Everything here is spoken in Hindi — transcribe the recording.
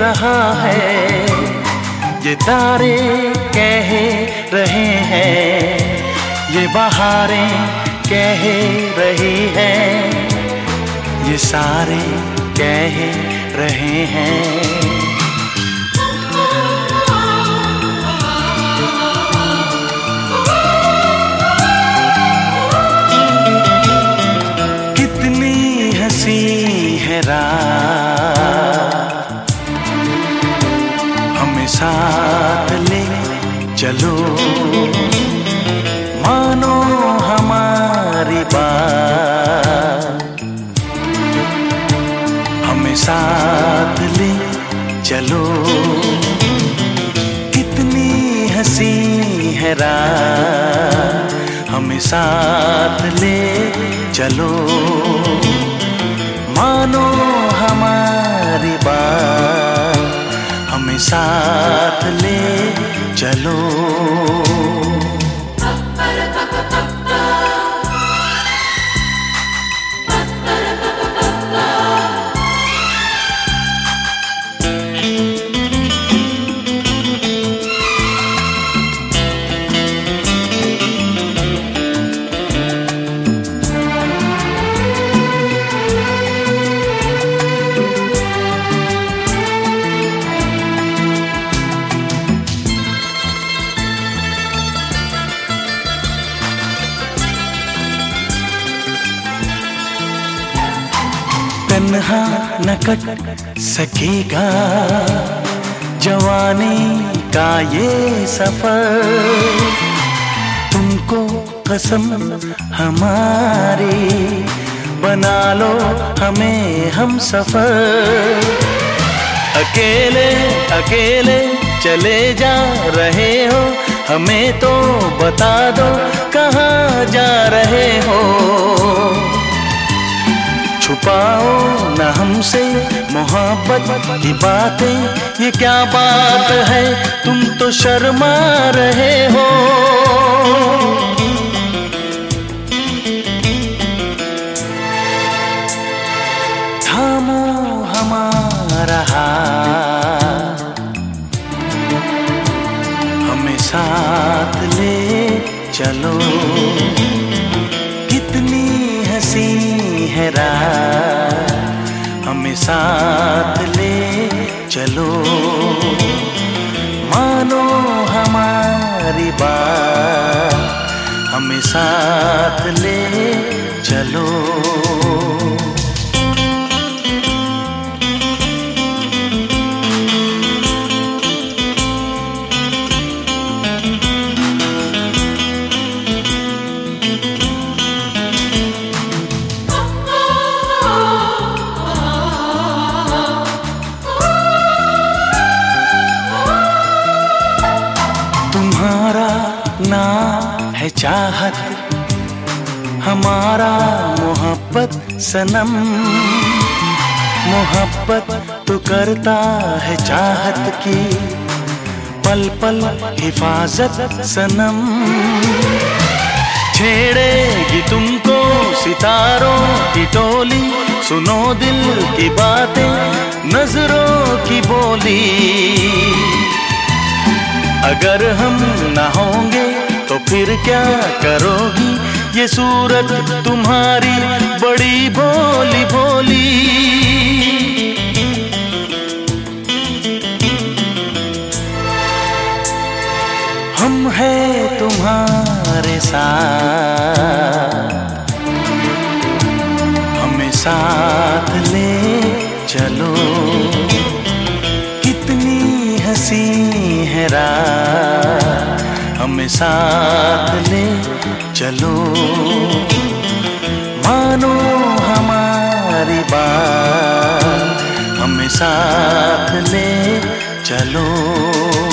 रहा है, ये तारे कह रहे हैं, ये बहारें कह रही हैं, ये सारे कह रहे हैं। कितनी हंसी है रात, हमें साथ ले चलो, मानो हमारी बात, हमें साथ ले चलो। कितनी हंसी है रात, हमें साथ ले चलो, मानो हमारी बात, हमें साथ ले चलो। तन्हा न कट सकेगा जवानी का ये सफर, तुमको कसम हमारी बना लो हमें हम सफर। अकेले अकेले चले जा रहे हो, हमें तो बता दो कहाँ जा रहे हो। छुपाओ न हमसे मोहब्बत की बातें, ये क्या बात है तुम तो शर्मा रहे हो। थामो हमारा हाथ, हमें साथ ले चलो। कितनी हंसी है रात, हमें साथ ले चलो, मानो हमारी बात, हमें साथ ले चलो। तुम्हारा नाम है चाहत, हमारा मोहब्बत सनम, मोहब्बत तो करता है चाहत की, पल पल हिफाजत सनम। छेड़ेगी तुमको सितारों की टोली, सुनो दिल की बातें नजरों की बोली। अगर हम न होंगे तो फिर क्या करोगी, ये सूरत तुम्हारी बड़ी भोली भोली। हम हैं तुम्हारे साथ, हमें साथ ले चलो। कितनी हंसी है रात, हमें साथ ले चलो, मानो हमारी बात, हमें साथ ले चलो।